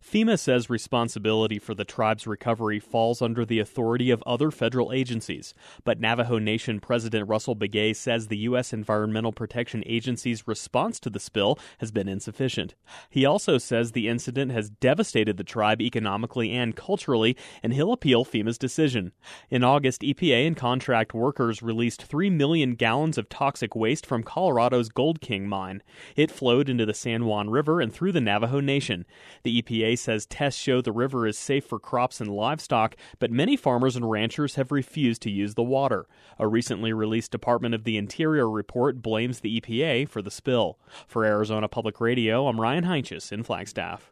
FEMA says responsibility for the tribe's recovery falls under the authority of other federal agencies, but Navajo Nation President Russell Begay says the U.S. Environmental Protection Agency's response to the spill has been insufficient. He also says the incident has devastated the tribe economically and culturally, and he'll appeal FEMA's decision. In August, EPA and contract workers released 3 million gallons of toxic waste from Colorado's Gold King mine. It flowed into the San Juan River and through the Navajo Nation. The EPA says tests show the river is safe for crops and livestock, but many farmers and ranchers have refused to use the water. A recently released Department of the Interior report blames the EPA for the spill. For Arizona Public Radio, I'm Ryan Heinches in Flagstaff.